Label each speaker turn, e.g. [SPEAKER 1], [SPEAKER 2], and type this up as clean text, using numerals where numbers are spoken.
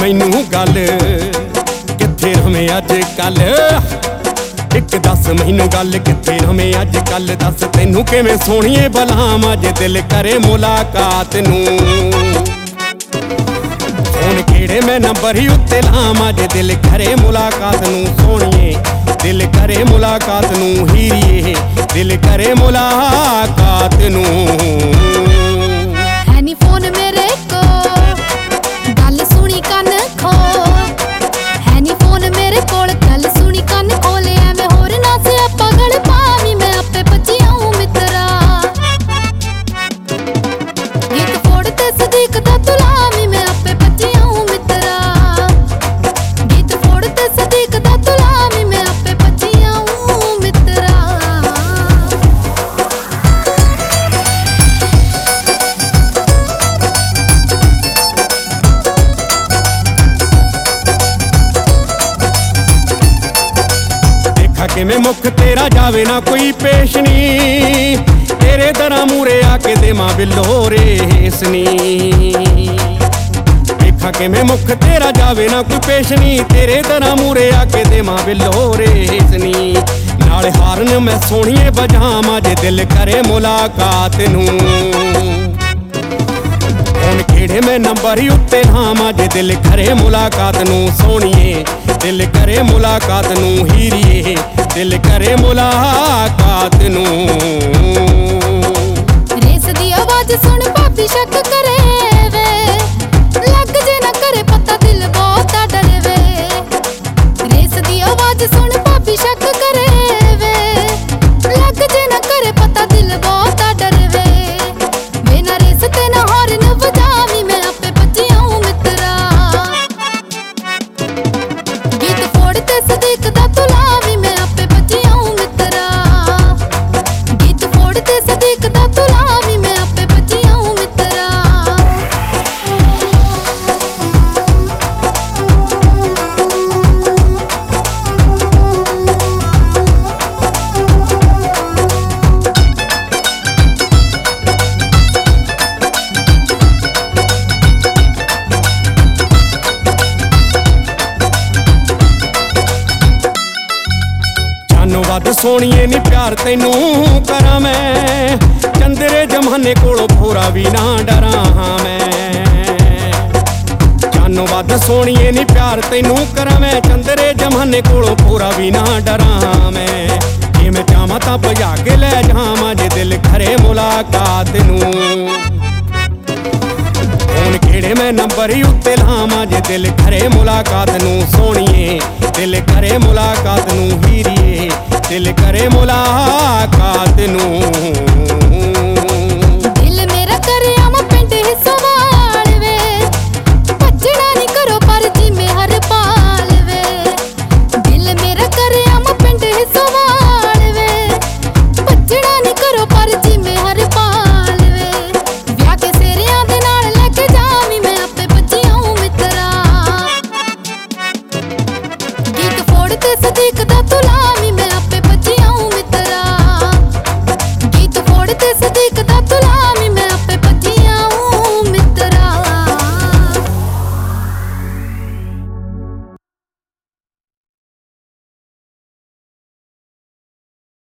[SPEAKER 1] मैनू गल कित्थे रवें अज कल। एक दस मैनू गल कित्थे रवें अज कल। दस तैनू किवें सोहणीए बलाम अज दिल करे मुलाकात नूं। फोन किहड़े मैं नंबर ही उत्ते लाम अज दिल करे मुलाकात नूं। सोहणीए दिल करे मुलाकात नूं। हीरिए दिल करे मुलाकात नूं।
[SPEAKER 2] है नी फोन मेरे को गल सुनी कन खो। है नी फोन मेरे कोल गल सुनी कन खोले। मैं होर ना से पागल पावी मैं आपे बची आऊं मित्रा। गीत फोड़ ते सदीक दा तुलावी मैं आपे बची आऊं मित्रा। गीत फोड़ ते सदीक दा तुलावी मैं आपे बची आऊं मित्रा।
[SPEAKER 1] किवें मुख तेरा जावे ना कोई पेशनी। तेरे दरां मूरे आके देवां बिल्लो रेसनी। देखा किवें मुख तेरा जावे ना कोई पेशनी। तेरे दरां मूरे आके देवां बिल्लो रेसनी। नाल हारन मैं सोहणीए बजावां जे दिल करे मुलाकात नूं। फोन किहड़े मैं नंबर ही उत्ते लावां जे दिल करे मुलाकात नूं। सोहणीए दिल करे मुलाकात नूं। हीरिए दिल करे मुलाकात नूं।
[SPEAKER 2] रेस दी आवाज सुन भाभी शक करे वे। लग जे ना करे पता दिल बहुत डरे वे। रेस दी आवाज सुन भाभी शक करे वे। लग जे ना करे पता दिल बहुत डरे वे। बिना रेस ते ना हॉर्न बजावी मैं आपे बची आऊं मित्रा। गीत फोड़ ते सदीक दा तुलावी मैं आपे बची आऊं मित्रा। गीत फोड़ ते सदीक दा तुलावी मैं आपे बची आऊं मित्रा।
[SPEAKER 1] जानो वध सोहणीए नी प्यार तैनू करां मैं। चंदरे जमाने कोलों थोड़ा भी ना डरां मैं। जानो वध सोहणीए नी प्यार तैनू करां मैं। चंदरे जमाने कोलों थोड़ा भी ना डरां मैं। जे मैं चाहां तां भजा के लै जावां जे दिल करे मुलाकात नूं। फोन किहड़े मैं नंबर ही उत्ते लावां जे दिल करे मुलाकात नूं। सोहणीए दिल करे मुलाकात नूं। हीरिए दिल करे मुलाकात नूं।